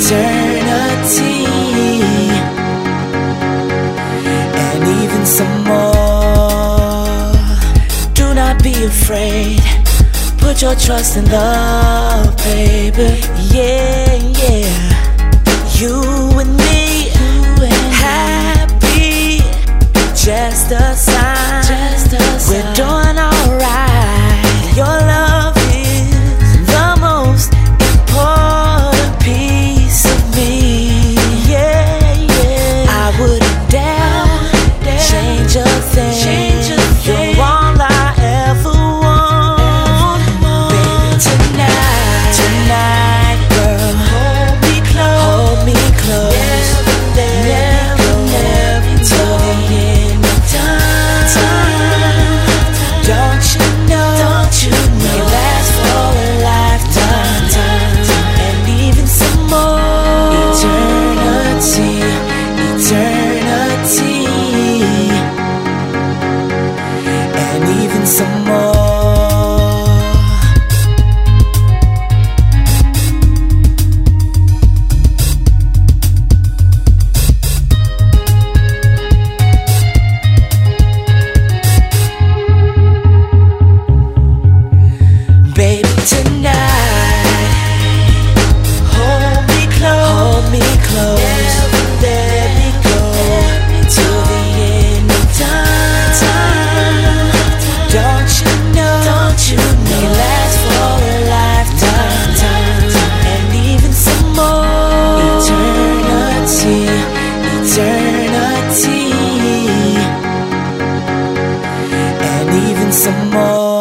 eternity, and even some more. Do not be afraid, put your trust in love, baby. Yeah, yeah. You and me, happy, just a sign. We're doing alright. Your love is the most important piece of me. Yeah, yeah. I wouldn't dare change a thing. You're all I ever want. Baby, tonight, girl, hold me close. Never, till the end of time. Don't you know it lasts for a lifetime, and even some more. Eternity, and even some more. Baby, tonight, hold me close. Never let me go till the end of time. Don't you know it lasts for a lifetime, and even some more. Eternity, and even some more.